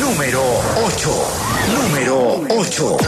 Número 8. Número 8.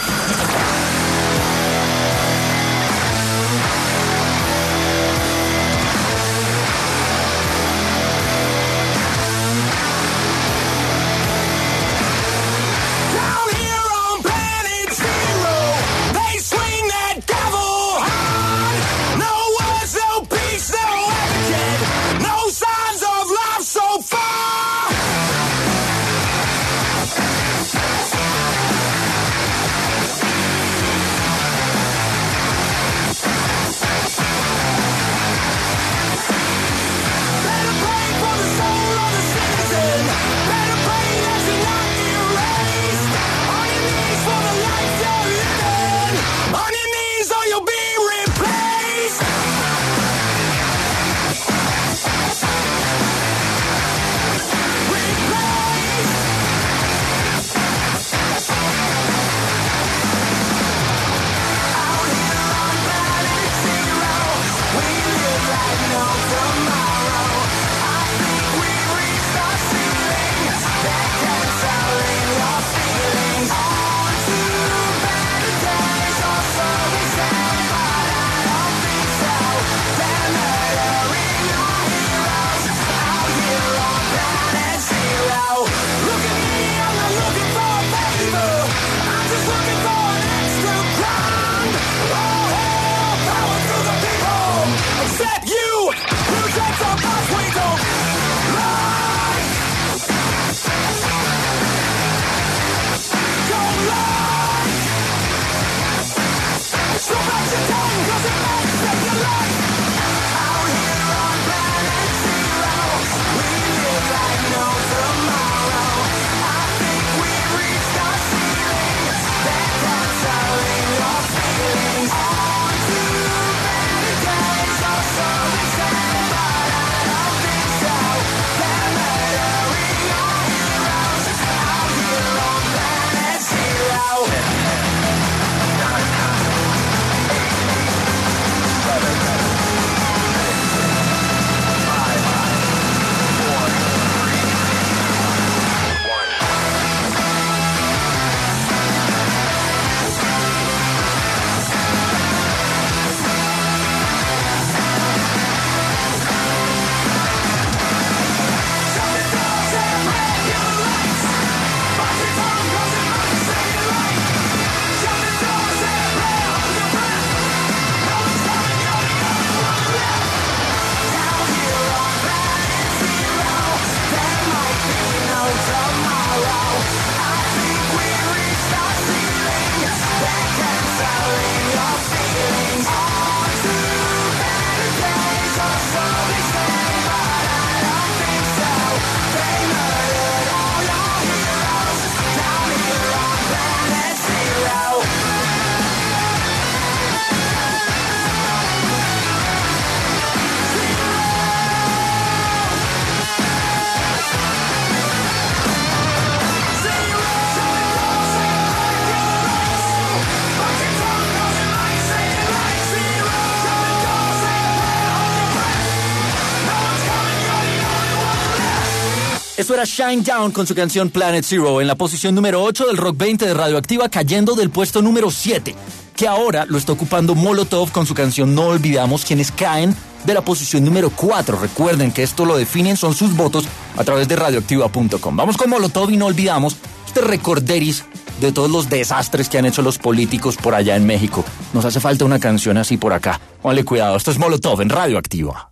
Esto era Shine Down con su canción Planet Zero en la posición número 8 del Rock 20 de Radioactiva, cayendo del puesto número 7, que ahora lo está ocupando Molotov con su canción No Olvidamos, quienes caen de la posición número 4. Recuerden que esto lo definen, son sus votos a través de radioactiva.com. Vamos con Molotov y No Olvidamos, este recorderis de todos los desastres que han hecho los políticos por allá en México. Nos hace falta una canción así por acá. Pónganle cuidado, esto es Molotov en Radioactiva.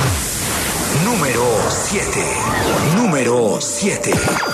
Número 7. Número 7.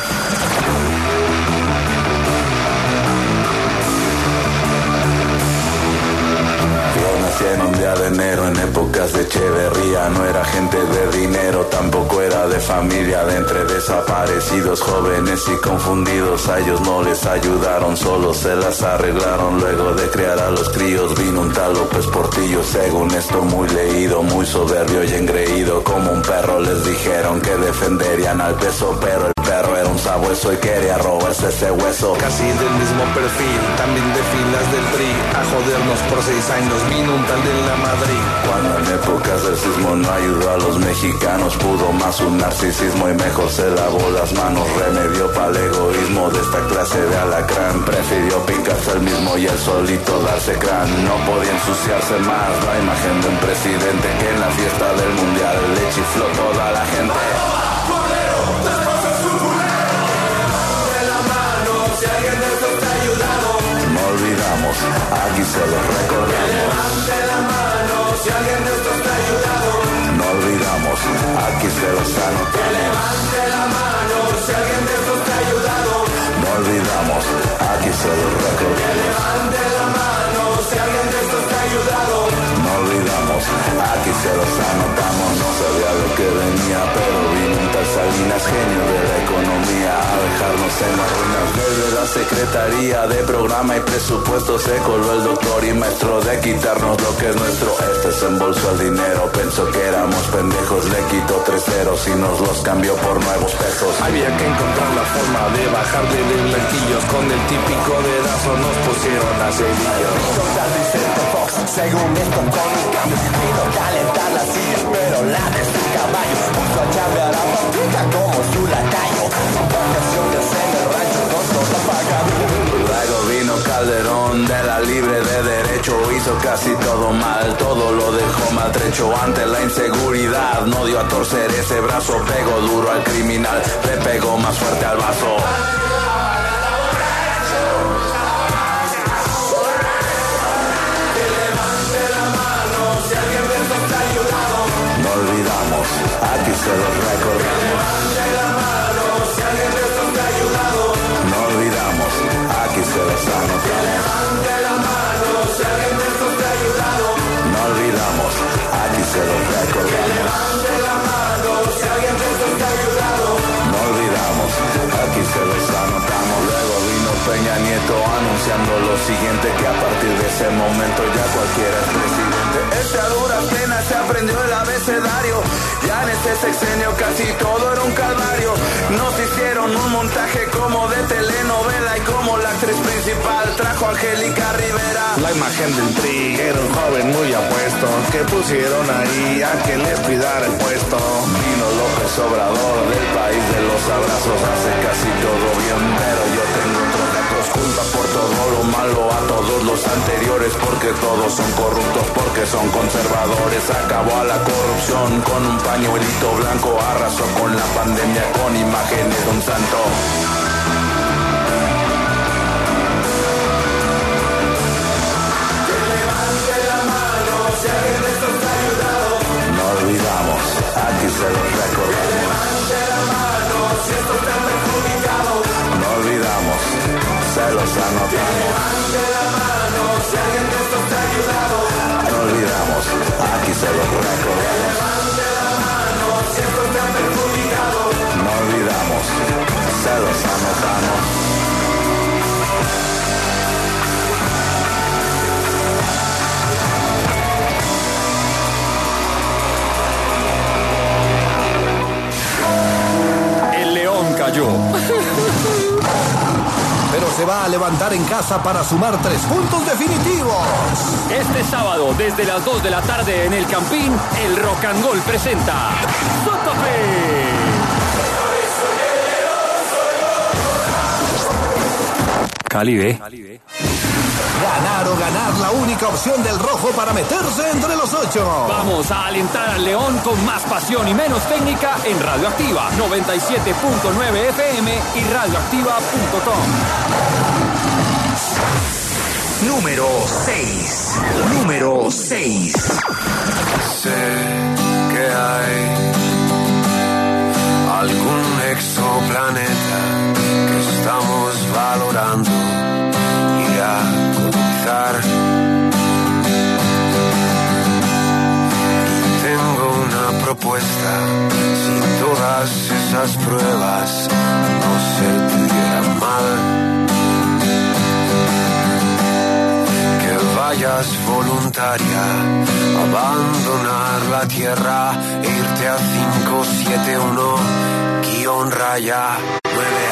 En un día de enero, en épocas de Echeverría, no era gente de dinero, tampoco era de familia. De entre desaparecidos, jóvenes y confundidos, a ellos no les ayudaron, solo se las arreglaron. Luego de criar a los críos vino un tal López Portillo, según esto muy leído, muy soberbio y engreído. Como un perro les dijeron que defenderían al peso, pero el perro era un sabueso y quería robarse ese hueso. Casi del mismo perfil, también de filas del PRI. A jodernos por 6 años, vino un tal de la Madrid. Cuando en épocas del sismo no ayudó a los mexicanos, pudo más un narcisismo y mejor se lavó las manos. Remedio para el egoísmo de esta clase de alacrán. Prefirió picarse el mismo y el solito darse crán. No podía ensuciarse más la imagen de un presidente que en la fiesta del mundial le chifló toda la gente. No olvidamos, aquí se los recordamos. Levante la mano si alguien de esto está ayudado. No olvidamos, aquí se los anotamos. Levante la mano si alguien de esto está ayudado. No olvidamos, aquí se los recordamos. Levante la mano si alguien de esto está ayudado. No olvidamos, aquí se los anotamos. No sabía lo que venía, pero vino un tal Salinas, genio de la economía, a dejarnos en las ruinas. Desde la Secretaría de Programa y Presupuesto se coló el doctor y maestro de quitarnos lo que es nuestro. Este se embolsó el dinero, pensó que éramos pendejos, le quitó 3 ceros y nos los cambió por nuevos pesos. Había que encontrar la forma de bajarle de blanquillos. Con el típico dedazo nos pusieron a cedillos. Según esto con un cambio, vino a calentar las sillas, pero la de su caballo puso a chambear a Pampita como su lacayo. Vacaciones en el rancho con todo pagado. Luego vino Calderón de la libre de derecho, hizo casi todo mal, todo lo dejó maltrecho. Ante la inseguridad no dio a torcer ese brazo, pegó duro al criminal, le pegó más fuerte al vaso. No olvidamos, aquí se los recordamos. No olvidamos, aquí se los anotamos. No olvidamos, aquí se los recordamos. No olvidamos, aquí se los anotamos. Luego vino Peña Nieto anunciando lo siguiente, que a partir de ese momento ya cualquiera es presidente. Este a duras penas se aprendió el abecedario. Ya en este sexenio casi todo era un calvario. Nos hicieron un montaje como de telenovela y como la actriz principal trajo a Angélica Rivera. La imagen del PRI era un joven muy apuesto que pusieron ahí a que les cuidara el puesto. Vino López Obrador del país de los abrazos, hace casi todo bien, pero yo tengo otros datos. Culpa por todo lo malo a todos los anteriores, porque todos son corruptos, porque son conservadores. Acabó a la corrupción con un pañuelito blanco, arrasó con la pandemia con imágenes de un santo. No olvidamos, aquí se los recordamos. No olvidamos, se los anotamos. No olvidamos, aquí se los recordamos. No olvidamos, se los anotamos. Cayó. Pero se va a levantar en casa para sumar 3 puntos definitivos. Este sábado, desde las 2 de la tarde en el Campín, el Rock and Roll presenta Santa Fe. Cali B. Ganar o ganar, la única opción del rojo para meterse entre los 8. Vamos a alentar al León con más pasión y menos técnica en Radioactiva 97.9 FM y radioactiva.com. Número 6. Número 6. Sé que hay algún exoplaneta que estamos valorando ir a colonizar. Y tengo una propuesta: si todas esas pruebas no se tuvieran mal, que vayas voluntaria a abandonar la Tierra e irte a 571-raya 9.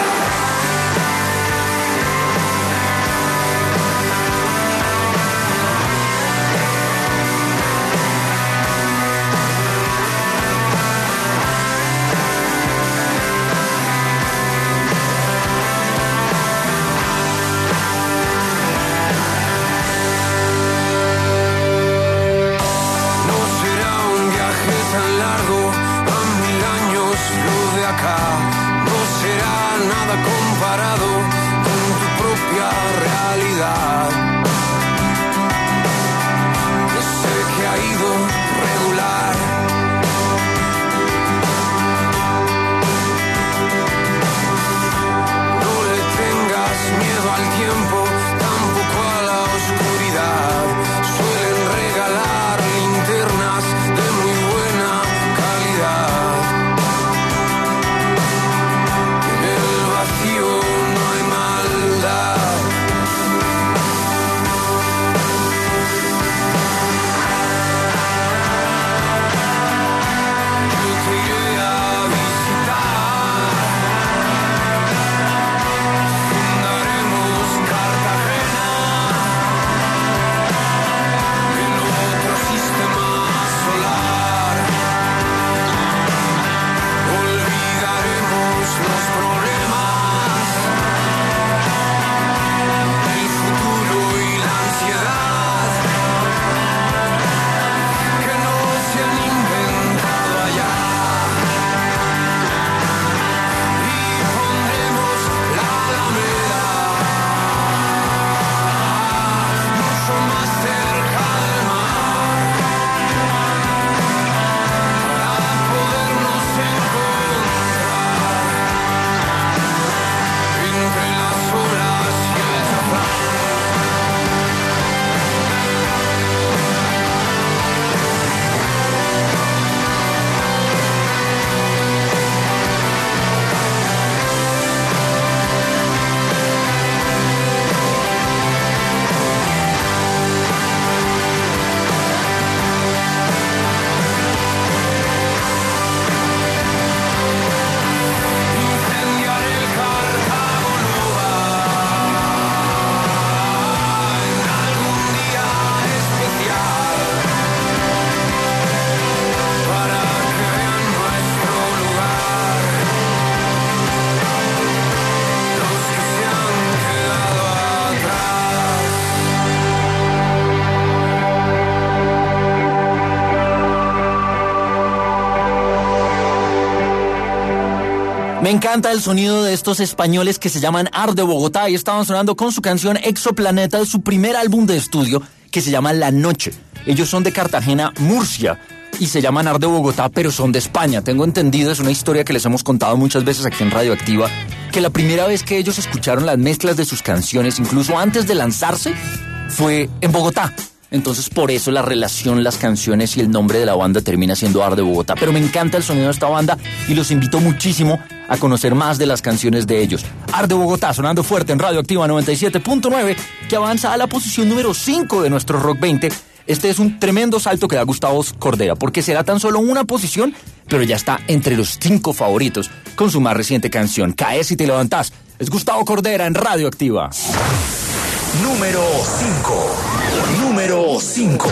Me encanta el sonido de estos españoles que se llaman Art de Bogotá y estaban sonando con su canción Exoplaneta de su primer álbum de estudio que se llama La Noche. Ellos son de Cartagena, Murcia, y se llaman Art de Bogotá, pero son de España. Tengo entendido, es una historia que les hemos contado muchas veces aquí en Radioactiva, que la primera vez que ellos escucharon las mezclas de sus canciones, incluso antes de lanzarse, fue en Bogotá. Entonces, por eso la relación, las canciones y el nombre de la banda termina siendo Art de Bogotá. Pero me encanta el sonido de esta banda y los invito muchísimo a conocer más de las canciones de ellos. Art de Bogotá, sonando fuerte en Radioactiva 97.9, que avanza a la posición número 5 de nuestro Rock 20. Este es un tremendo salto que da Gustavo Cordera, porque será tan solo una posición, pero ya está entre los 5 favoritos con su más reciente canción, Caes si te levantás. Es Gustavo Cordera en Radioactiva. Número 5. Número 5.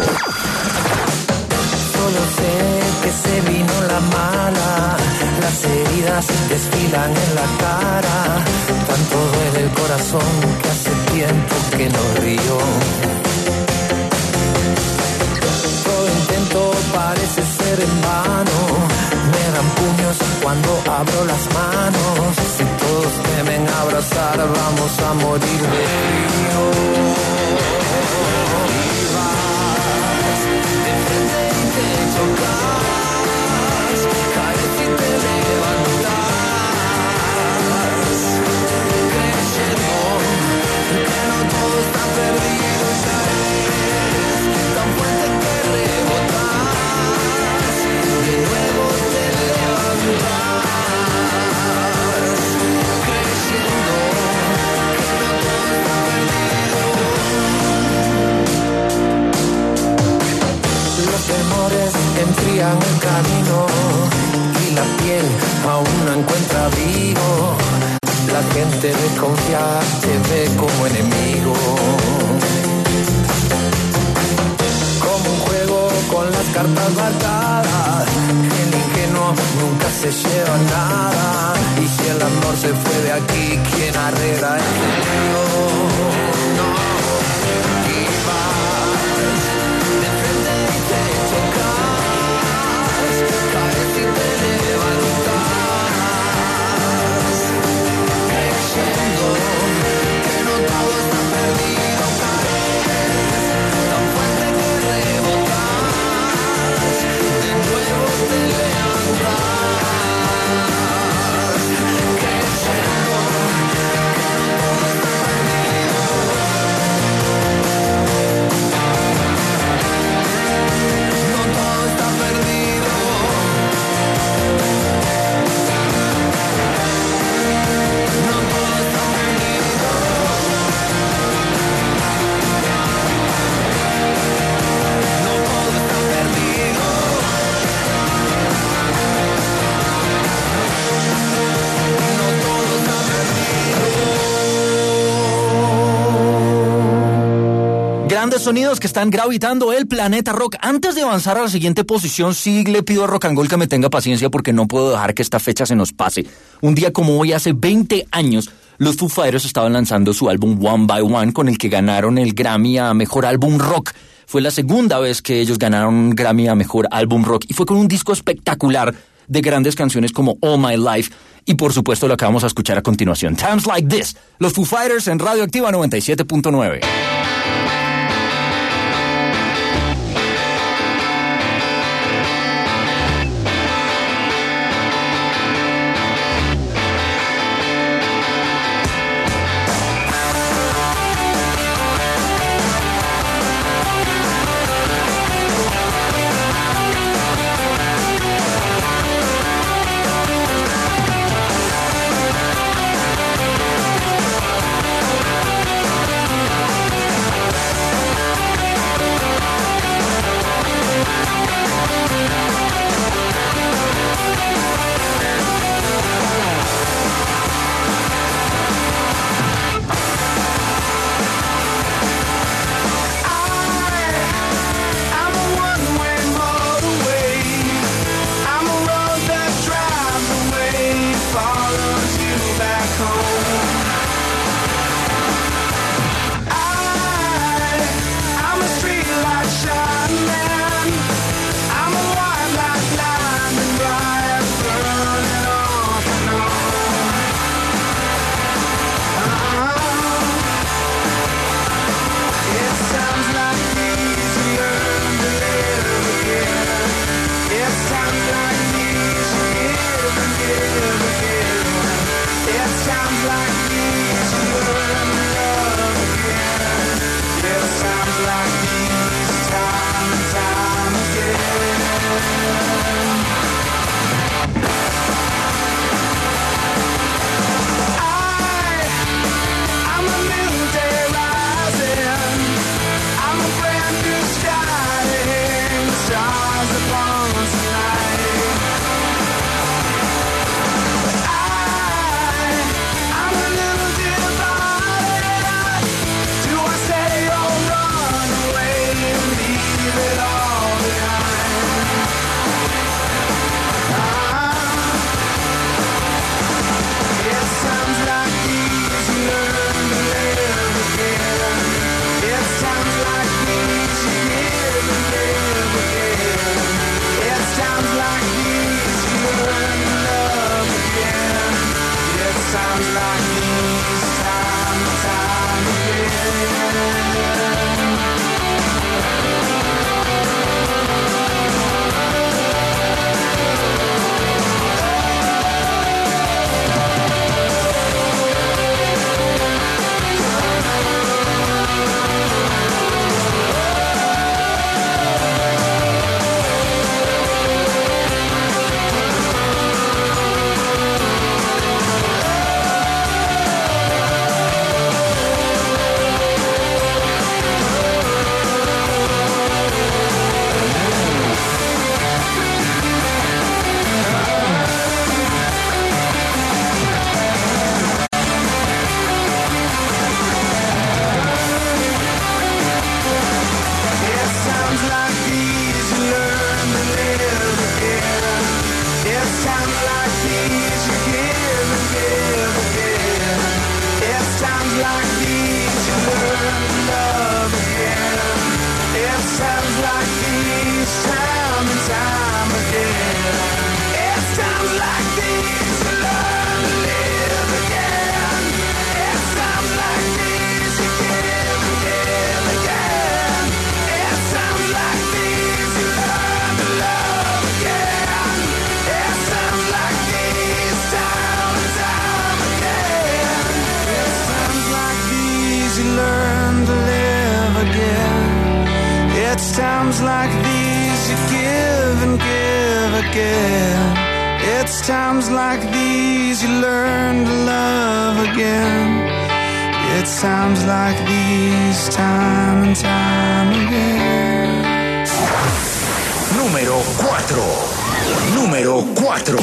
Solo sé que se vino la mala, las heridas desfilan en la cara, tanto duele el corazón que hace tiempo que no río. Todo intento parece ser en vano, me dan puños cuando abro las manos, si todos temen abrazar vamos a morir de frío. Chocas, caes y te levantas, creyendo que no todo está perdido, caes tan fuerte que rebotas, de nuevo te levantas, creyendo que no todo está perdido. Los temores enfrían el camino y la piel aún no encuentra abrigo. La gente desconfía, te ve como enemigo. Como un juego con las cartas marcadas, el ingenuo nunca se lleva nada. Y si el amor se fue de aquí, ¿quién arregla el lío? No. Y vas de frente y te chocas, caes y te levantas, creyendo que no todo está perdido, caes tan fuerte que rebotas, de nuevo te levantas, creyendo que no todo está perdido. No todo está perdido. No todo está perdido. No todo está perdido. No todo está perdido. Grandes sonidos que están gravitando el planeta rock. Antes de avanzar a la siguiente posición, sí le pido a Rock and Roll que me tenga paciencia porque no puedo dejar que esta fecha se nos pase. Un día como hoy, hace 20 años, los Foo Fighters estaban lanzando su álbum One by One, con el que ganaron el Grammy a Mejor Álbum Rock. Fue la segunda vez que ellos ganaron un Grammy a Mejor Álbum Rock y fue con un disco espectacular de grandes canciones como All My Life y por supuesto lo que vamos a escuchar a continuación, Times Like This, los Foo Fighters en Radioactiva 97.9. times like these, time and time again. Times like these you give and give again. It's times like these you learn to love again. It's times like these, time and time again. Número 4. Número 4.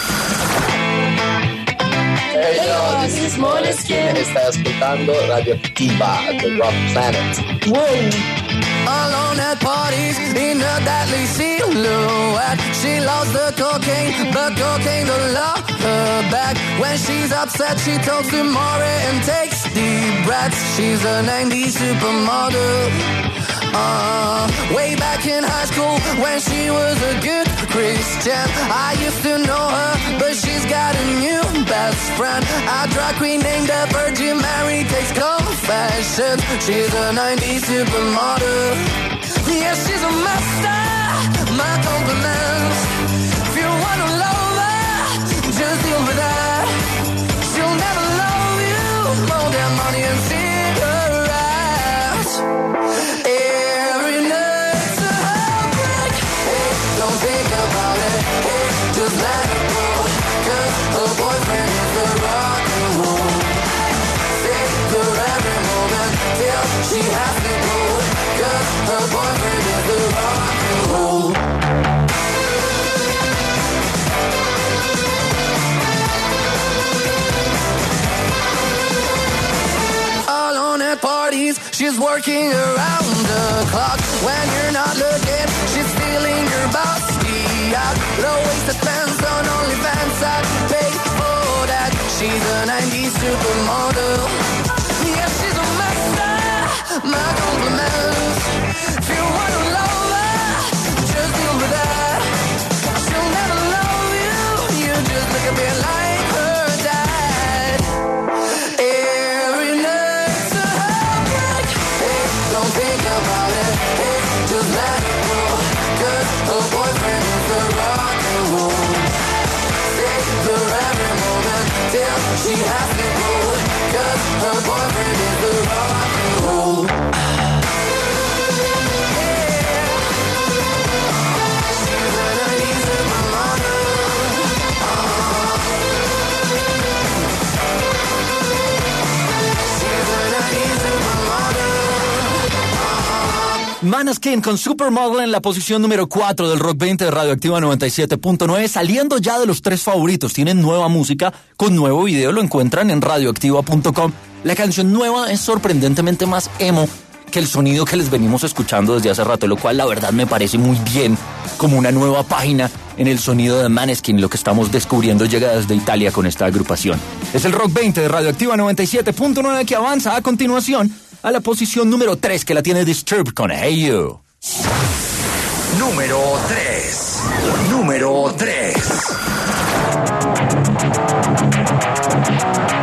Hey yo, this is Måneskin. Está escuchando Radioactiva, The Rock Planet. Whoa. Alone at parties in a deadly silhouette. She loves the cocaine, but cocaine don't love her back. When she's upset, she talks to Maury and takes deep breaths. She's a 90s supermodel. Way back in high school when she was a good Christian, I used to know her, but she's got a new best friend. A drag queen named the Virgin Mary takes confessions. She's a 90s supermodel. Yeah, she's a master. My compliments. If you wanna love her, just deal with her. She'll never love you more than money and cigarettes. Every night's a heartbreak. Hey, don't think about it. Hey, just let it go. 'Cause her boyfriend is the rock and roll. Save her every moment till she has to go. 'Cause her boyfriend is the rock and roll. Alone at parties, she's working around the clock. When you're not looking, she's stealing your bossy out. Low-waisted pants on OnlyFans, I'd pay for that. She's a 90s supermodel. Yeah, she's a master. My compliments. If you wanna love her, just deal with that. She'll never love you. You just look a bit like her dad. Every night's a heartbreak. Hey, don't think about it. Hey, just let it go. 'Cause her boyfriend is the rock and roll. Save her every moment till she has to go. 'Cause her boyfriend is the rock and roll. Måneskin con Supermodel en la posición número 4 del Rock 20 de Radioactiva 97.9, saliendo ya de los 3 favoritos. Tienen nueva música con nuevo video, lo encuentran en radioactiva.com. La canción nueva es sorprendentemente más emo que el sonido que les venimos escuchando desde hace rato, lo cual la verdad me parece muy bien, como una nueva página en el sonido de Måneskin. Lo que estamos descubriendo llega desde Italia con esta agrupación. Es el Rock 20 de Radioactiva 97.9 que avanza a continuación a la posición número 3, que la tiene Disturbed con Hey You. Número 3. Número 3.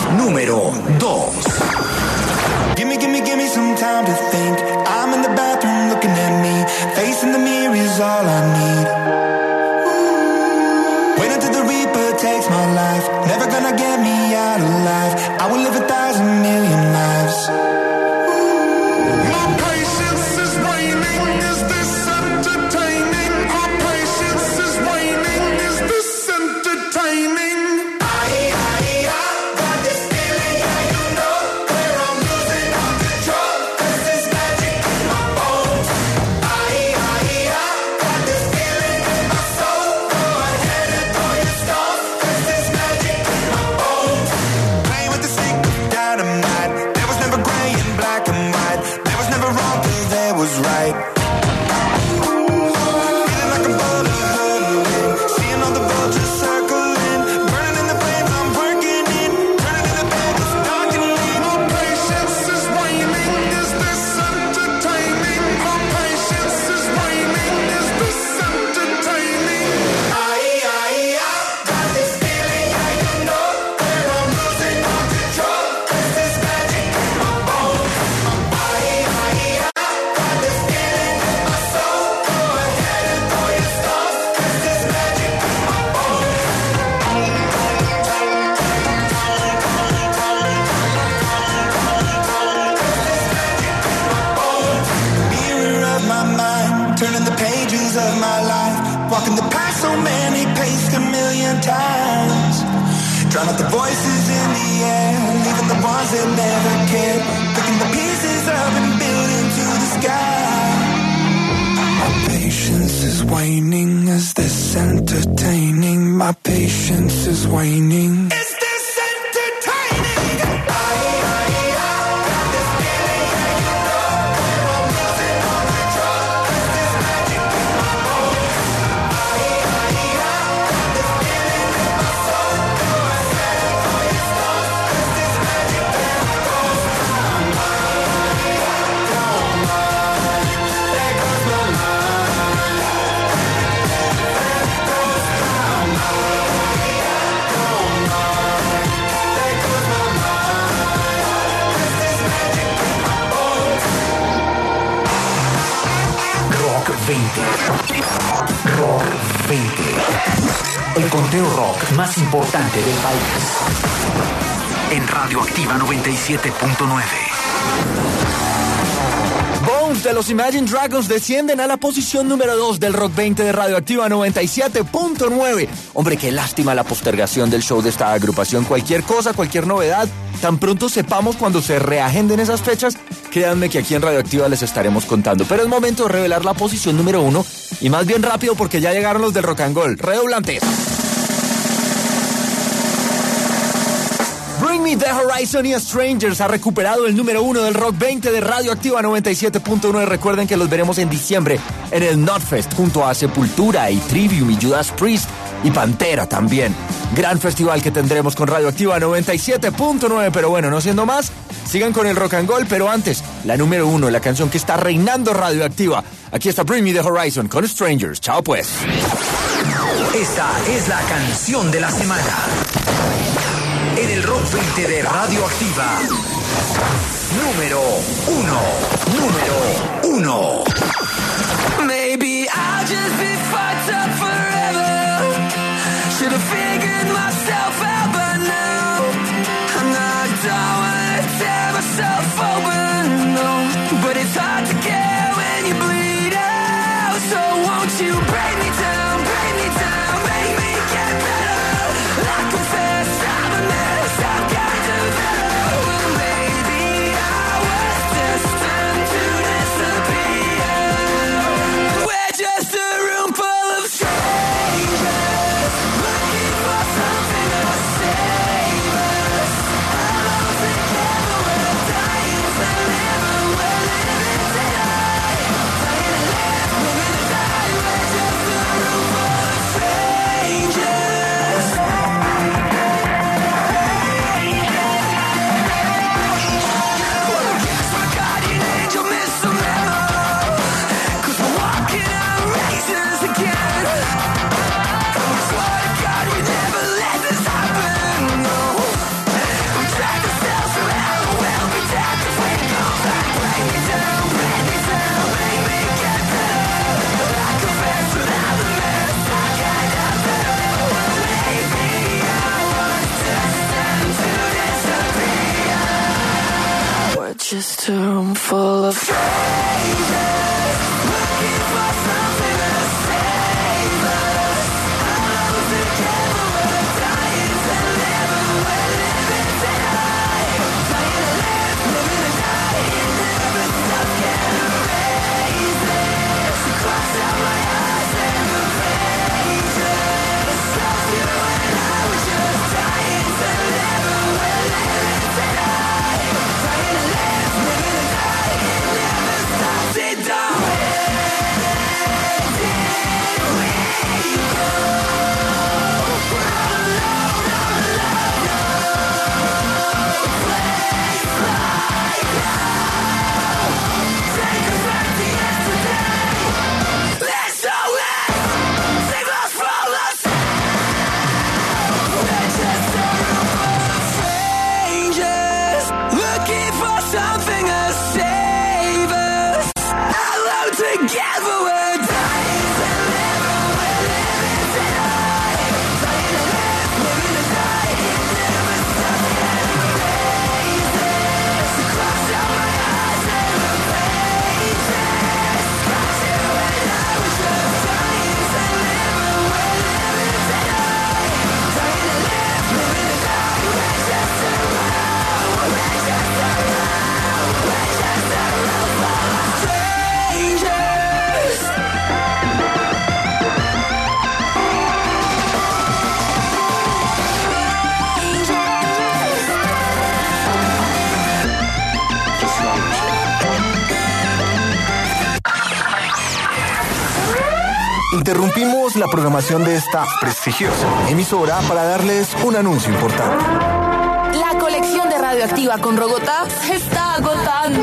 número 2. Give me some time to think. I'm in the bathroom looking at me. Facing the mirror is all I need. Wait until the Reaper takes my life. Never gonna get me out alive. I will live 1,000 million lives. My patience is waning. Is this entertaining? My patience is waning. Is this entertaining? Right. Feeling like a boulder hurtling, seeing all the vultures circling, burning in the flames I'm working in, turning in the bed it's darkening. My patience is waning, is this entertaining? My patience is waning, is this entertaining? I got this feeling, yeah, you know, where I'm losing all control, 'cause there's magic in my bones. Turning the pages of my life, walking the path so many paced a million times. Drown out the voices in the air, leaving the ones that never cared, picking the pieces up and building to the sky. My patience is waning, is this entertaining? My patience is waning. Is this entertaining? Rock 20. El conteo rock más importante del país. En Radioactiva 97.9. Bones de los Imagine Dragons descienden a la posición número 2 del Rock 20 de Radioactiva 97.9. Hombre, qué lástima la postergación del show de esta agrupación. Cualquier cosa, cualquier novedad, tan pronto sepamos cuando se reagenden esas fechas, créanme que aquí en Radioactiva les estaremos contando. Pero es momento de revelar la posición número 1 y más bien rápido porque ya llegaron los del Rock and Roll. Redoblantes. Bring Me The Horizon y Strangers ha recuperado el número 1 del Rock 20 de Radioactiva 97.9. Recuerden que los veremos en diciembre en el Notfest junto a Sepultura y Trivium y Judas Priest y Pantera también. Gran festival que tendremos con Radioactiva 97.9. Pero bueno, no siendo más, sigan con el Rock and Roll, pero antes, la número 1, la canción que está reinando Radioactiva. Aquí está Bring Me The Horizon con Strangers. Chao pues. Esta es la canción de la semana en el Rock 20 de Radioactiva. Número 1. Maybe I'll just be fucked up forever. Should have figured myself out by now. I'm not done to tear myself open, no. But it's hard to care when you bleed out. So won't you break me down, make me get better. I confess I'm a mess, I've got to develop. Well, maybe I was destined to disappear. Interrumpimos la programación de esta prestigiosa emisora para darles un anuncio importante. La colección de Radioactiva con Rogotá se está agotando.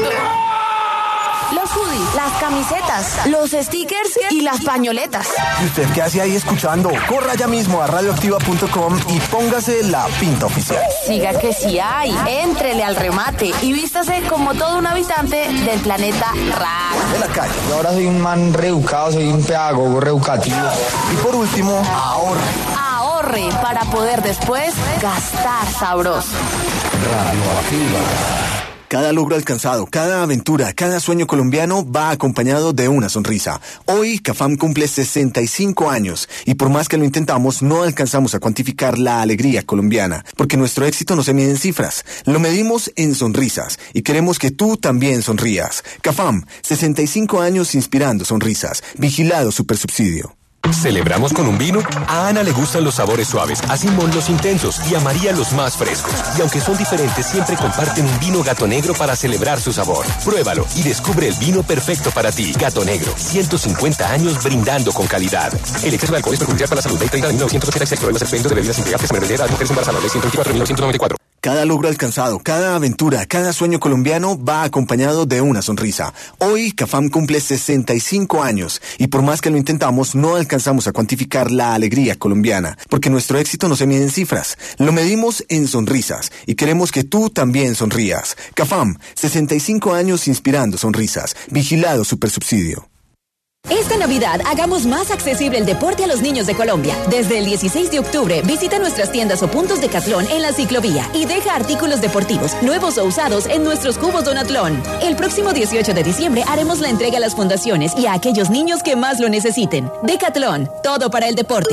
Los hoodies, las camisetas, los stickers y las pañoletas. ¿Y usted qué hace ahí escuchando? Corra ya mismo a radioactiva.com y póngase la pinta oficial. Siga que sí hay. Éntrele al remate y vístase como todo un habitante del planeta Rack. De la calle. Y ahora soy un man reeducado, soy un pedagogo reeducativo. Y por último, ahorre. Ahorre para poder después gastar sabroso. Radioactiva. Cada logro alcanzado, cada aventura, cada sueño colombiano va acompañado de una sonrisa. Hoy, CAFAM cumple 65 años y por más que lo intentamos, no alcanzamos a cuantificar la alegría colombiana, porque nuestro éxito no se mide en cifras, lo medimos en sonrisas y queremos que tú también sonrías. CAFAM, 65 años inspirando sonrisas. Vigilado Supersubsidio. ¿Celebramos con un vino? A Ana le gustan los sabores suaves, a Simón los intensos y a María los más frescos. Y aunque son diferentes, siempre comparten un vino Gato Negro para celebrar su sabor. Pruébalo y descubre el vino perfecto para ti. Gato Negro, 150 años brindando con calidad. El exceso de alcohol es perjudicial para la salud. Ley 30 de 1986. Prohíbe los expendios de bebidas embriagantes a menores de edad, mujeres embarazadas. Ley 124 de 1994. Cada logro alcanzado, cada aventura, cada sueño colombiano va acompañado de una sonrisa. Hoy, CAFAM cumple 65 años y por más que lo intentamos, no alcanzamos a cuantificar la alegría colombiana, porque nuestro éxito no se mide en cifras, lo medimos en sonrisas y queremos que tú también sonrías. CAFAM, 65 años inspirando sonrisas. Vigilado Supersubsidio. Esta Navidad hagamos más accesible el deporte a los niños de Colombia. Desde el 16 de octubre visita nuestras tiendas o puntos Decathlon en la ciclovía y deja artículos deportivos, nuevos o usados, en nuestros cubos Donatlón. El próximo 18 de diciembre haremos la entrega a las fundaciones y a aquellos niños que más lo necesiten. Decathlon, todo para el deporte.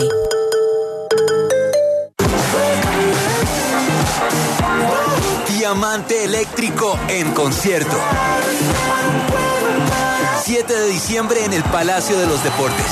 Diamante Eléctrico en concierto. 7 de diciembre en el Palacio de los Deportes.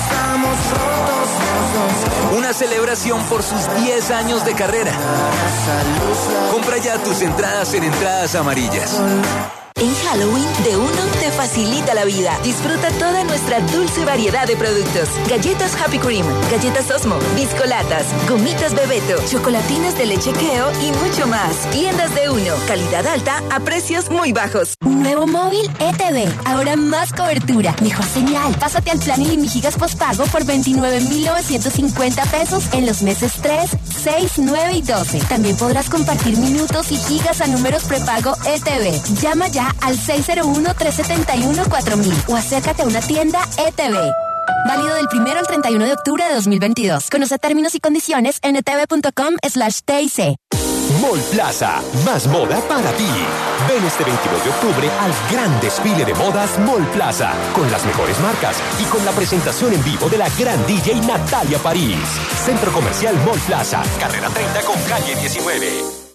Una celebración por sus 10 años de carrera. Compra ya tus entradas en Entradas Amarillas. En Halloween, De Uno te facilita la vida. Disfruta toda nuestra dulce variedad de productos. Galletas Happy Cream, galletas Osmo, biscolatas, gomitas Bebeto, chocolatinas de leche Keo y mucho más. Tiendas De Uno, calidad alta a precios muy bajos. Nuevo móvil ETV, ahora más cobertura, mejor señal. Pásate al plan Ilimigigas postpago por 29,950 pesos en los meses 3, 6, 9 y 12. También podrás compartir minutos y gigas a números prepago ETV. Llama ya al 601-371-4000 o acércate a una tienda ETV. Válido del 1 al 31 de octubre de 2022. Conoce términos y condiciones en etv.com/TIC. Mall Plaza. Más moda para ti. Ven este 22 de octubre al gran desfile de modas Mall Plaza, con las mejores marcas y con la presentación en vivo de la gran DJ Natalia París. Centro Comercial Mall Plaza, carrera 30 con calle 19.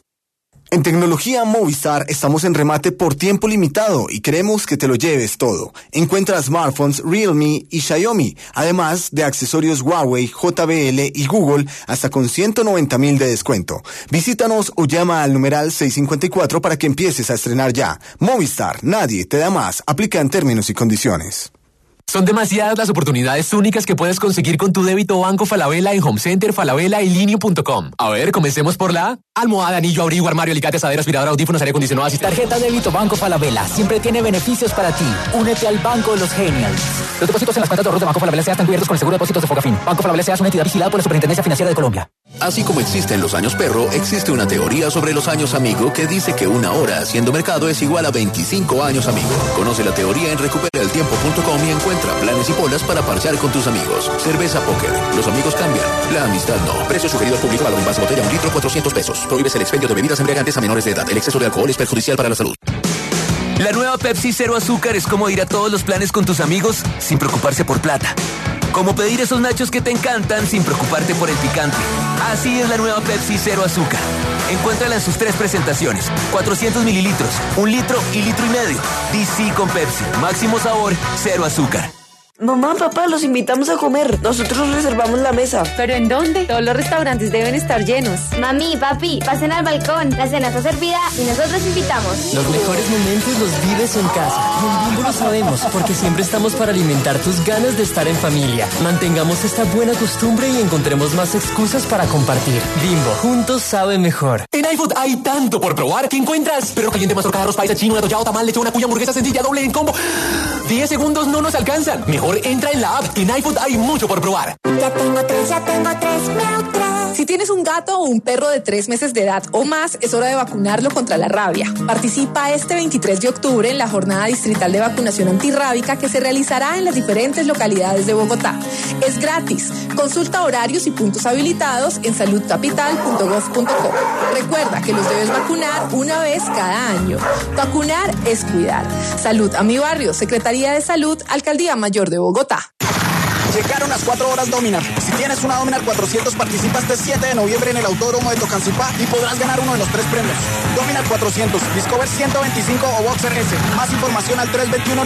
En Tecnología Movistar estamos en remate por tiempo limitado y queremos que te lo lleves todo. Encuentra smartphones Realme y Xiaomi, además de accesorios Huawei, JBL y Google hasta con 190.000 de descuento. Visítanos o llama al numeral 654 para que empieces a estrenar ya. Movistar, nadie te da más. Aplica en términos y condiciones. Son demasiadas las oportunidades únicas que puedes conseguir con tu débito Banco Falabella en Home Center, Falabella y Linio.com. A ver, comencemos por la almohada, anillo, abrigo, armario, alicate, asadero, aspirador, audífonos, aire acondicionado, asistente. Tarjeta débito Banco Falabella siempre tiene beneficios para ti. Únete al Banco de los Genials. Los depósitos en las cuentas de ahorros de Banco Falabella se están cubiertos con el seguro de depósitos de Fogafín. Banco Falabella es una entidad vigilada por la Superintendencia Financiera de Colombia. Así como existen los años perro, existe una teoría sobre los años amigo que dice que una hora haciendo mercado es igual a 25 años amigo. Conoce la teoría en recuperaeltiempo.com y encuentra planes y polas para parchar con tus amigos. Cerveza Póker. Los amigos cambian. La amistad no. Precio sugerido al público. Valor en base botella 1 litro, 400 pesos. Prohíbes el expendio de bebidas embriagantes a menores de edad. El exceso de alcohol es perjudicial para la salud. La nueva Pepsi Cero Azúcar es como ir a todos los planes con tus amigos sin preocuparse por plata. Como pedir esos nachos que te encantan sin preocuparte por el picante. Así es la nueva Pepsi Cero Azúcar. Encuéntrala en sus 3 presentaciones. 400 mililitros, 1 litro y litro y medio. DC con Pepsi. Máximo sabor, cero azúcar. Mamá, papá, los invitamos a comer. Nosotros reservamos la mesa. ¿Pero en dónde? Todos los restaurantes deben estar llenos. Mami, papi, pasen al balcón. La cena está servida y nosotros invitamos. Los mejores momentos los vives en casa. Y en Bimbo lo sabemos, porque siempre estamos para alimentar tus ganas de estar en familia. Mantengamos esta buena costumbre y encontremos más excusas para compartir. Bimbo, juntos sabe mejor. En iFood hay tanto por probar que encuentras perro caliente, mazorca, arroz paisa, chino, atollado, tamal, lechón, cuya, hamburguesa sencilla, doble en combo. 10 segundos no nos alcanzan. Mejor entra en la app, que en iFood hay mucho por probar. Ya tengo 3, miau 3. Si tienes un gato o un perro de 3 meses de edad o más, es hora de vacunarlo contra la rabia. Participa este 23 de octubre en la jornada distrital de vacunación antirrábica que se realizará en las diferentes localidades de Bogotá. Es gratis. Consulta horarios y puntos habilitados en saludcapital.gov.co. Recuerda que los debes vacunar una vez cada año. Vacunar es cuidar. Salud a mi barrio, Secretaría de Salud, Alcaldía Mayor de Bogotá. Llegaron las 4 horas Dominar. Si tienes una Dominar 400, participa este 7 de noviembre en el Autódromo de Tocancipá y podrás ganar uno de los 3 premios. Dominar 400, Discover 125 o Boxer S. Más información al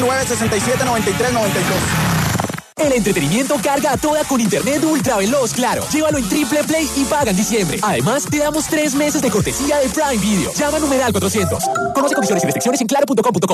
321-967-9392. El entretenimiento carga a toda con internet ultra veloz, Claro. Llévalo en Triple Play y paga en diciembre. Además, te damos 3 meses de cortesía de Prime Video. Llama al numeral 400. Conoce condiciones y restricciones en claro.com.co.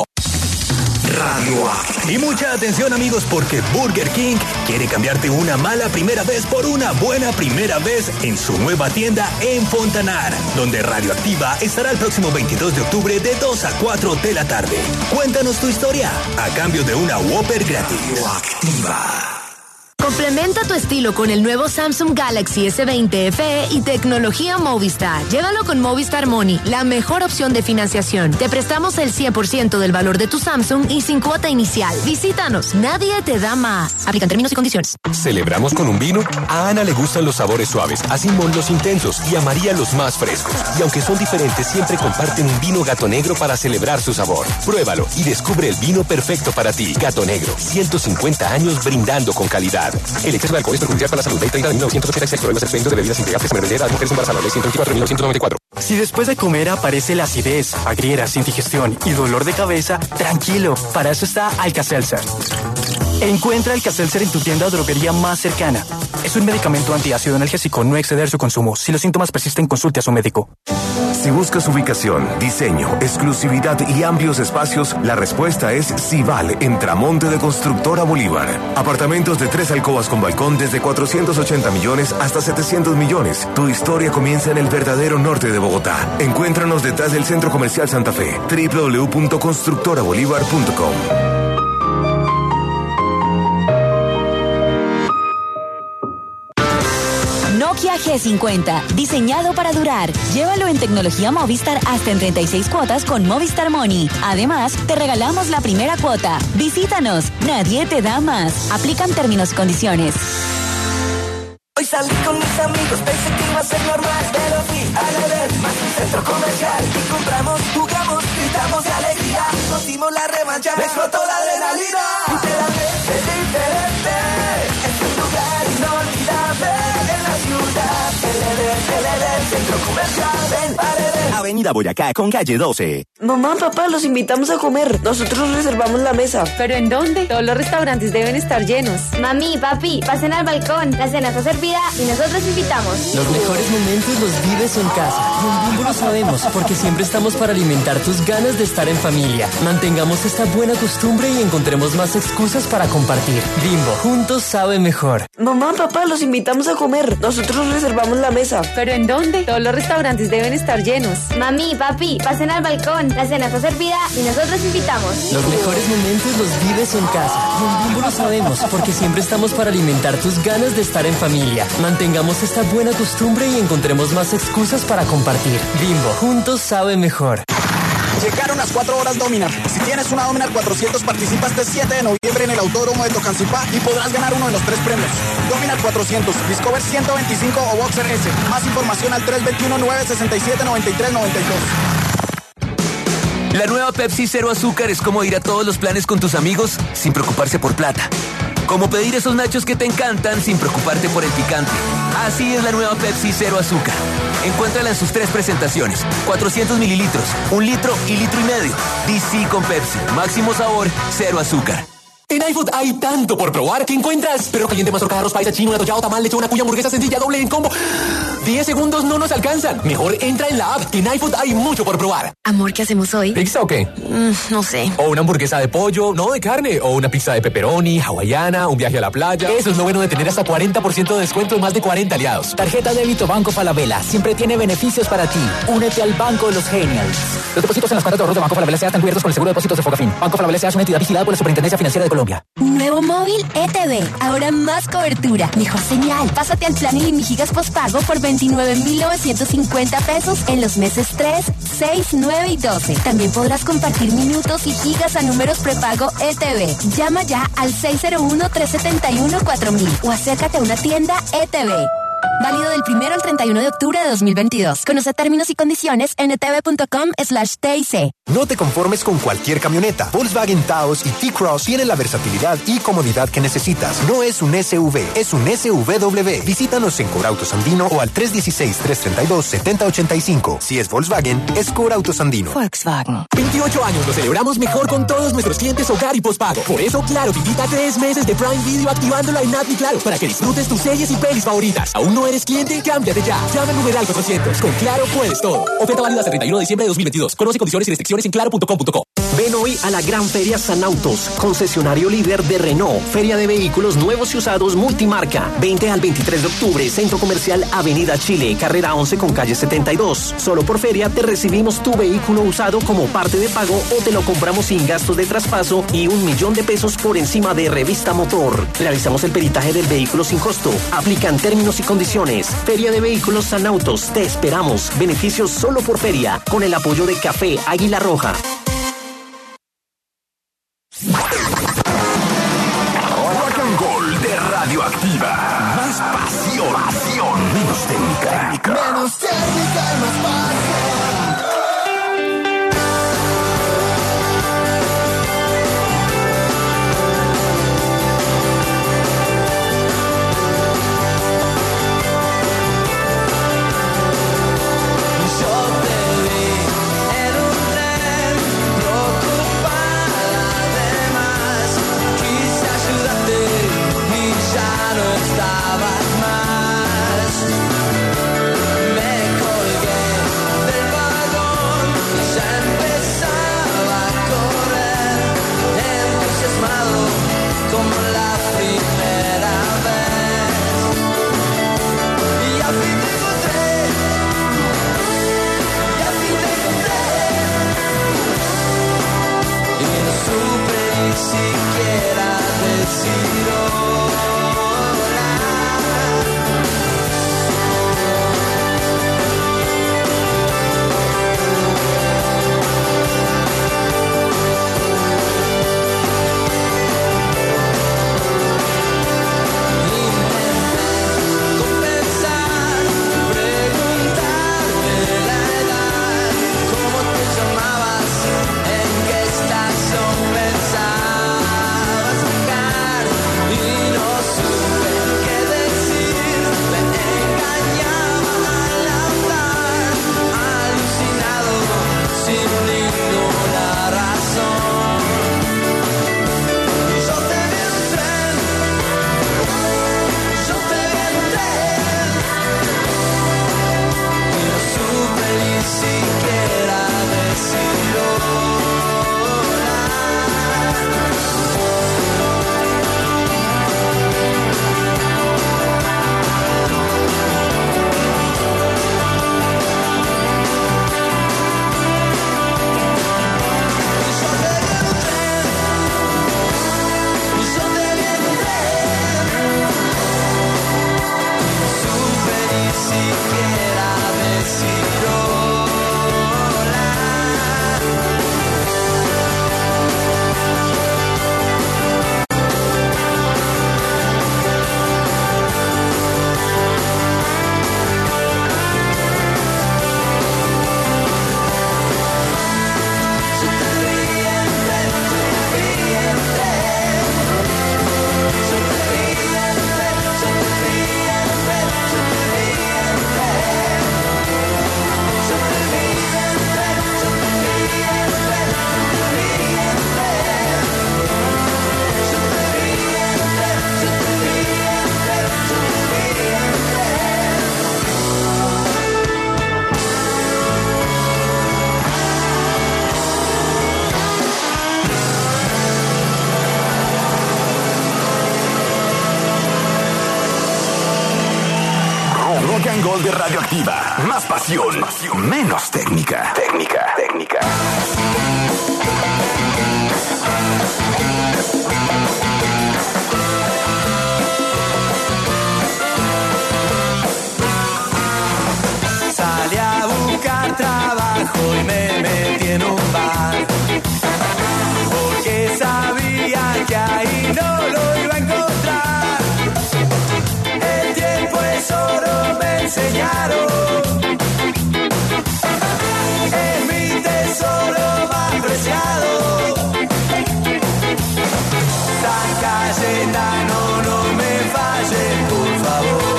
Radio. Y mucha atención, amigos, porque Burger King quiere cambiarte una mala primera vez por una buena primera vez en su nueva tienda en Fontanar, donde Radioactiva estará el próximo 22 de octubre de 2 a 4 de la tarde. Cuéntanos tu historia a cambio de una Whopper gratis. Radioactiva. Complementa tu estilo con el nuevo Samsung Galaxy S20 FE y tecnología Movistar. Llévalo con Movistar Money, la mejor opción de financiación. Te prestamos el 100% del valor de tu Samsung y sin cuota inicial. Visítanos, nadie te da más. Aplican términos y condiciones. ¿Celebramos con un vino? A Ana le gustan los sabores suaves, a Simón los intensos y a María los más frescos. Y aunque son diferentes, siempre comparten un vino Gato Negro para celebrar su sabor. Pruébalo y descubre el vino perfecto para ti. Gato Negro, 150 años brindando con calidad. El exceso de alcohol es perjudicial para la salud. Ley 30 de 1986. Prohíbe el expendio de bebidas embriagantes a menores de edad, mujeres embarazadas. Ley 124 de 1994. Si después de comer aparece la acidez, agrieras, indigestión y dolor de cabeza, tranquilo, para eso está Alka-Seltzer. Encuentra Alka-Seltzer en tu tienda o droguería más cercana. Es un medicamento antiácido analgésico, no exceder su consumo. Si los síntomas persisten, consulte a su médico. Si buscas ubicación, diseño, exclusividad y amplios espacios, la respuesta es Cival en Tramonte de Constructora Bolívar. Apartamentos de 3 alcobas con balcón desde 480 millones hasta 700 millones. Tu historia comienza en el verdadero norte de Bogotá. Encuéntranos detrás del Centro Comercial Santa Fe. www.constructorabolívar.com. Nokia G50, diseñado para durar. Llévalo en tecnología Movistar hasta en 36 cuotas con Movistar Money. Además, te regalamos la primera cuota. Visítanos, nadie te da más. Aplican términos y condiciones. Hoy salí con mis amigos, pensé que iba a ser normal, pero fui a beber más. Centro Comercial. Y compramos, jugamos, gritamos de alegría. Nos dimos la revancha, explotó la adrenalina. Literalmente diferente. Es un lugar inolvidable en la ciudad. El Centro Comercial del Paredes. Avenida Boyacá con calle 12. Mamá, papá, los invitamos a comer. Nosotros reservamos la mesa. ¿Pero en dónde? Todos los restaurantes deben estar llenos. Mami, papi, pasen al balcón. La cena está servida y nosotros invitamos. Los mejores momentos los vives en casa. Y en Bimbo lo sabemos, porque siempre estamos para alimentar tus ganas de estar en familia. Mantengamos esta buena costumbre y encontremos más excusas para compartir. Bimbo, juntos sabe mejor. Mamá, papá, los invitamos a comer. Nosotros reservamos la mesa. ¿Pero en dónde? Todos los restaurantes deben estar llenos. Mami, papi, pasen al balcón. La cena está servida y nosotros invitamos. Los mejores momentos los vives en casa. Y en Bimbo lo sabemos, porque siempre estamos para alimentar tus ganas de estar en familia. Mantengamos esta buena costumbre y encontremos más excusas para compartir. Bimbo, juntos sabe mejor. Llegaron las 4 horas Dominar. Si tienes una Dominar 400, participa este 7 de noviembre en el Autódromo de Tocancipá y podrás ganar uno de los 3 premios. Dominar 400, Discover 125 o Boxer S. Más información al 321-967-9392. La nueva Pepsi Cero Azúcar es como ir a todos los planes con tus amigos sin preocuparse por plata. Como pedir esos nachos que te encantan sin preocuparte por el picante. Así es la nueva Pepsi Cero Azúcar. Encuéntrala en sus 3 presentaciones. 400 mililitros, 1 litro y litro y medio. DC con Pepsi. Máximo sabor, cero azúcar. En iFood hay tanto por probar que encuentras perro caliente, mazorca, arroz paisa, chino, atollado, tamal, lechona, cuya, hamburguesa sencilla, doble en combo. 10 segundos no nos alcanzan. Mejor entra en la app, que en iFood hay mucho por probar. Amor, ¿qué hacemos hoy? ¿Pizza o qué? No sé. O una hamburguesa de pollo, no de carne. O una pizza de pepperoni, hawaiana, un viaje a la playa. Eso es lo bueno de tener hasta 40% de descuento en más de 40 aliados. Tarjeta débito Banco Falabella siempre tiene beneficios para ti. Únete al Banco de los Genials. Los depósitos en las cuentas de ahorros de Banco Falabella están cubiertos con el seguro de depósitos de Fogafín. Banco Falabella es una entidad vigilada por la Superintendencia Financiera de Colombia. Nuevo móvil ETV. Ahora más cobertura, mejor señal. Pásate al plan ilimígigas postpago por 29,950 pesos en los meses 3, 6, 9 y 12. También podrás compartir minutos y gigas a números prepago ETV. Llama ya al 601-371-4000 o acércate a una tienda ETV. Válido del 1 al 31 de octubre de 2022. Conoce términos y condiciones en etv.com/TIC. No te conformes con cualquier camioneta. Volkswagen Taos y T-Cross tienen la versatilidad y comodidad que necesitas. No es un SUV, es un SUVW. Visítanos en Corautos Andino o al 316-332-7085. Si es Volkswagen, es Corautos Andino. Volkswagen. 28 años lo celebramos mejor con todos nuestros clientes hogar y postpago. Por eso, Claro te invita a 3 meses de Prime Video activándolo en App y Claro para que disfrutes tus series y pelis favoritas. ¿Aún no eres cliente? Cámbiate ya. Llama al numeral 400. Con Claro puedes todo. Oferta válida hasta el 31 de diciembre de 2022. Conoce condiciones y restricciones en claro.com.co. Ven hoy a la Gran Feria San Autos, concesionario líder de Renault, feria de vehículos nuevos y usados multimarca. 20 al 23 de octubre, Centro Comercial Avenida Chile, carrera 11 con calle 72. Solo por feria te recibimos tu vehículo usado como parte de pago o te lo compramos sin gastos de traspaso y 1 millón de pesos por encima de revista motor. Realizamos el peritaje del vehículo sin costo. Aplican términos y condiciones. Feria de Vehículos San Autos, te esperamos. Beneficios solo por feria, con el apoyo de Café Águila Roja. Rock and Roll de Radioactiva. Más pasión. Menos técnica. Menos técnica y más pasión. Estabas más, me colgué del and Gold de Radioactiva. Más pasión, menos técnica. Técnica. Salí a buscar trabajo y me metí en un bar, porque sabía que ahí no lo iba a encontrar. El tiempo es oro, me enseñaron. Es mi tesoro más preciado. San Cayetano, no me falles, por favor.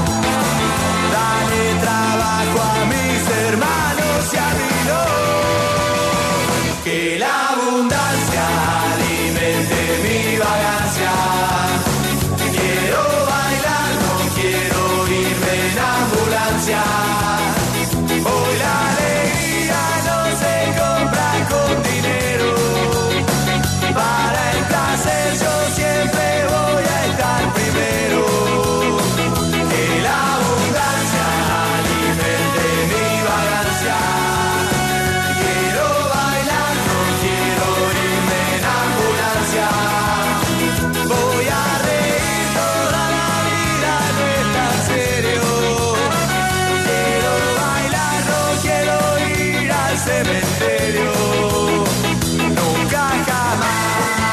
Dale trabajo a mis hermanos y a mí no. Que la abundancia alimente mi vagancia. Quiero bailar, no quiero irme en ambulancia. Hoy la alegría no se compra con dinero. Para el placer yo siempre voy a estar primero. Que la abundancia alimente mi vagancia. Quiero bailar, no quiero irme en ambulancia. Voy a reír toda la vida, no es tan serio. Quiero bailar, no quiero ir al cementerio. Nunca jamás.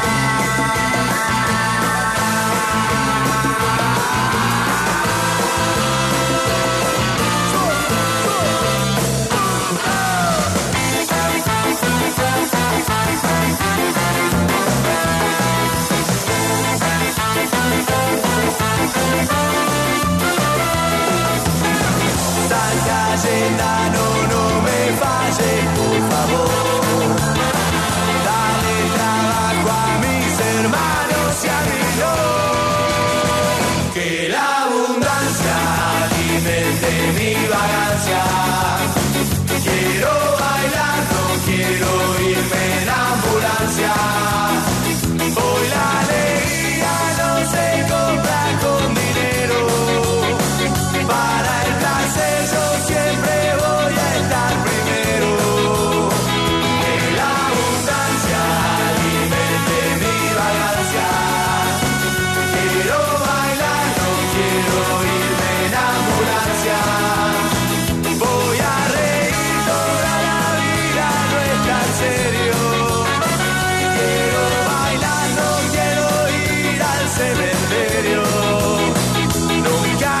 San Cayetano, no me falles, por favor. Dale trabajo a mis hermanos y a mí no. Que la abundancia alimente mi vagancia. Quiero bailar, no quiero irme en ambulancia. Hoy la alegría no se compra con dinero. Para el placer yo siempre voy a estar primero. Que la abundancia alimente mi vagancia. Quiero bailar, no quiero irme en ambulancia. Voy a reír toda la vida, no es tan serio. Quiero bailar, no quiero ir al cementerio. Nunca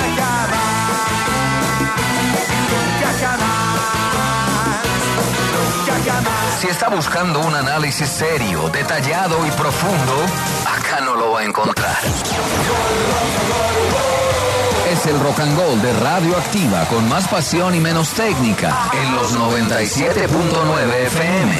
Si está buscando un análisis serio, detallado y profundo, acá no lo va a encontrar. Es el Rock and Gold de Radioactiva, con más pasión y menos técnica, en los 97.9 FM.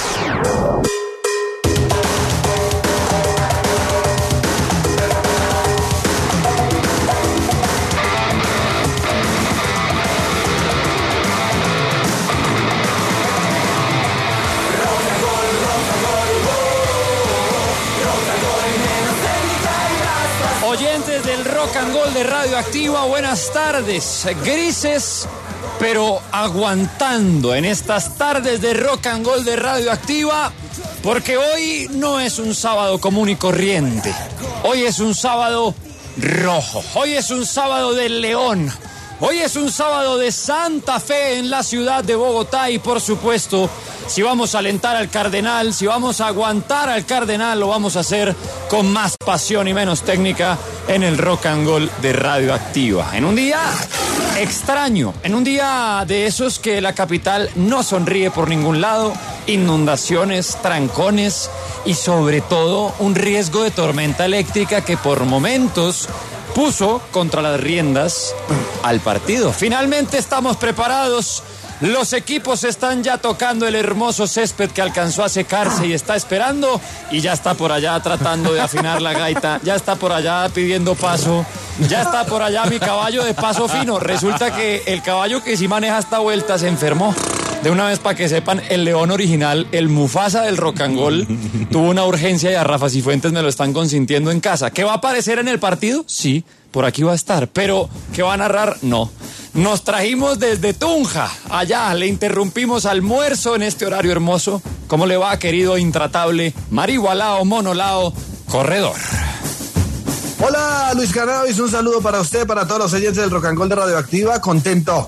Oyentes del Rock and Gold de Radioactiva, buenas tardes. Grises, pero aguantando en estas tardes de Rock and Gold de Radioactiva, porque hoy no es un sábado común y corriente. Hoy es un sábado rojo. Hoy es un sábado del León. Hoy es un sábado de Santa Fe en la ciudad de Bogotá y, por supuesto, si vamos a alentar al Cardenal, si vamos a aguantar al Cardenal, lo vamos a hacer con más pasión y menos técnica en el Rock and Gold de Radioactiva. En un día extraño, en un día de esos que la capital no sonríe por ningún lado, inundaciones, trancones y sobre todo un riesgo de tormenta eléctrica que por momentos puso contra las riendas al partido. Finalmente estamos preparados. Los equipos están ya tocando el hermoso césped que alcanzó a secarse y está esperando, y ya está por allá tratando de afinar la gaita, ya está por allá pidiendo paso, ya está por allá mi caballo de paso fino. Resulta que el caballo que sí maneja esta vuelta se enfermó. De una vez para que sepan, el león original, el Mufasa del Rocangol, tuvo una urgencia y a Rafa Cifuentes me lo están consintiendo en casa. ¿Qué va a aparecer en el partido? Sí, por aquí va a estar. Pero, ¿qué va a narrar? No. Nos trajimos desde Tunja. Allá le interrumpimos almuerzo en este horario hermoso. ¿Cómo le va, querido intratable Marihualao, Monolao, corredor? Hola, Luis Cannabis, un saludo para usted, para todos los oyentes del Rocangol de Radioactiva. Contento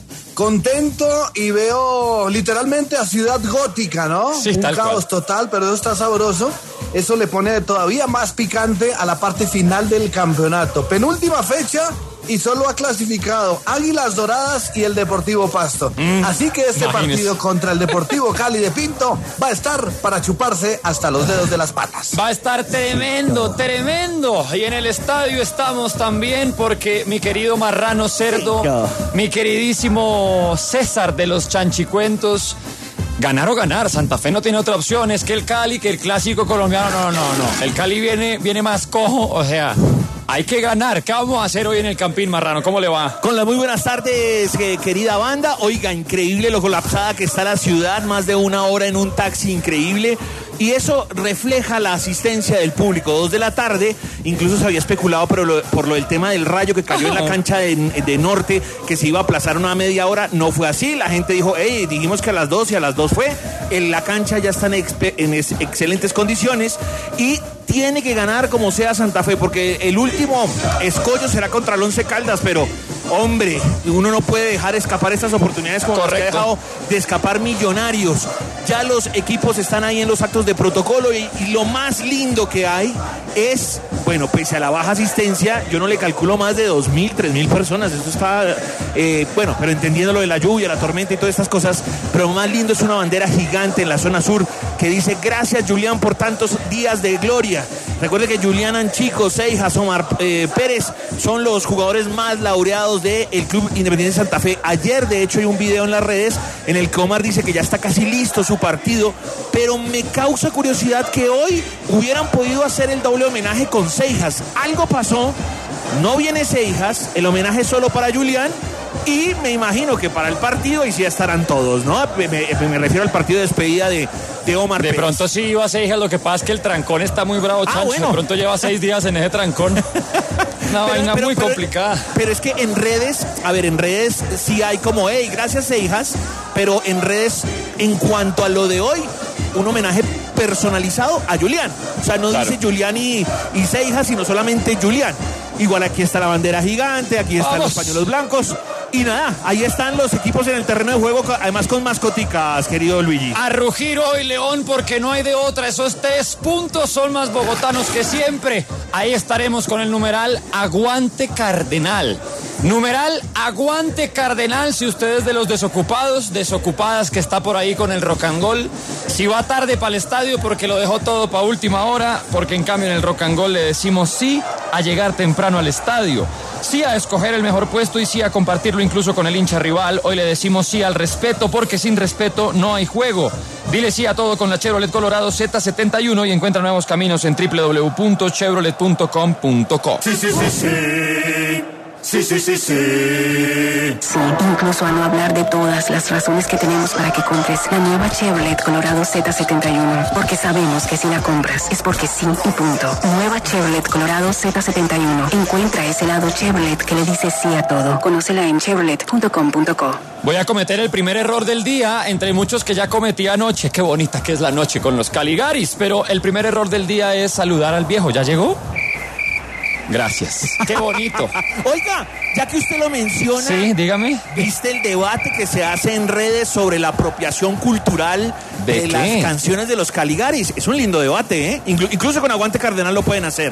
y veo literalmente a Ciudad Gótica, ¿no? Sí, un tal caos cual. total, pero eso está sabroso. Eso le pone todavía más picante a la parte final del campeonato. Penúltima fecha y solo ha clasificado Águilas Doradas y el Deportivo Pasto. Así que este partido contra el Deportivo Cali de Pinto va a estar para chuparse hasta los dedos de las patas. Va a estar tremendo, tremendo. Y en el estadio estamos también porque mi querido Marrano Cerdo, mi queridísimo César de los Chanchicuentos, ganar o ganar, Santa Fe no tiene otra opción, es que el Cali, que el clásico colombiano, no. El Cali viene más cojo, o sea, hay que ganar. ¿Qué vamos a hacer hoy en el Campín, Marrano? ¿Cómo le va? Con las muy buenas tardes, querida banda. Oiga, increíble lo colapsada que está la ciudad, más de una hora en un taxi, increíble. Y eso refleja la asistencia del público. 2 de la tarde, incluso se había especulado por lo del tema del rayo que cayó en la cancha de Norte, que se iba a aplazar una media hora. No fue así. La gente dijo, dijimos que a las 2 y a las 2 fue. La cancha ya está en excelentes condiciones y tiene que ganar como sea Santa Fe, porque el último escollo será contra el Once Caldas, pero hombre, uno no puede dejar escapar estas oportunidades como las que ha dejado de escapar Millonarios. Ya los equipos están ahí en los actos de protocolo y lo más lindo que hay es, bueno, pese a la baja asistencia, yo no le calculo más de 2.000, 3.000 personas. Esto está, bueno, pero entendiendo lo de la lluvia, la tormenta y todas estas cosas, pero lo más lindo es una bandera gigante en la zona sur que dice, gracias Julián por tantos días de gloria. Recuerde que Julián Anchico, Seijas, Omar Pérez son los jugadores más laureados del Club Independiente Santa Fe. Ayer, de hecho, hay un video en las redes en el que Omar dice que ya está casi listo su partido, pero me causa curiosidad que hoy hubieran podido hacer el doble homenaje con Seijas. Algo pasó, no viene Seijas, el homenaje es solo para Julián. Y me imagino que para el partido y sí estarán todos, ¿no? Me refiero al partido de despedida de Omar Pérez. De pronto sí iba a Seijas, lo que pasa es que el trancón está muy bravo, Chancho. Bueno. De pronto lleva 6 días en ese trancón. Una vaina muy complicada. Pero es que en redes sí hay como, gracias Seijas, pero en redes, en cuanto a lo de hoy, un homenaje personalizado a Julián. O sea, no dice Julián y Seijas, sino solamente Julián. Igual aquí está la bandera gigante, aquí están los pañuelos blancos. Y nada, ahí están los equipos en el terreno de juego, además con mascoticas, querido Luigi. A rugir hoy, León, porque no hay de otra. Esos 3 puntos son más bogotanos que siempre. Ahí estaremos con el numeral Aguante Cardenal. Numeral Aguante Cardenal, si usted es de los desocupados, desocupadas que está por ahí con el Rocangol. Si va tarde para el estadio porque lo dejó todo para última hora, porque en cambio en el Rocangol le decimos sí a llegar temprano al estadio, sí a escoger el mejor puesto y sí a compartirlo incluso con el hincha rival. Hoy le decimos sí al respeto, porque sin respeto no hay juego. Dile sí a todo con la Chevrolet Colorado Z71 y encuentra nuevos caminos en www.chevrolet.com.co. Sí. Sí, incluso a no hablar de todas las razones que tenemos para que compres la nueva Chevrolet Colorado Z71. Porque sabemos que si la compras es porque sí y punto. Nueva Chevrolet Colorado Z71. Encuentra ese lado Chevrolet que le dice sí a todo. Conócela en chevrolet.com.co. Voy a cometer el primer error del día, entre muchos que ya cometí anoche. Qué bonita que es la noche con los Caligaris. Pero el primer error del día es saludar al viejo. ¿Ya llegó? Gracias. Qué bonito. Oiga, ya que usted lo menciona. Sí, dígame. ¿Viste el debate que se hace en redes sobre la apropiación cultural de las canciones de los Caligaris? Es un lindo debate, ¿eh? Incluso con Aguante Cardenal lo pueden hacer.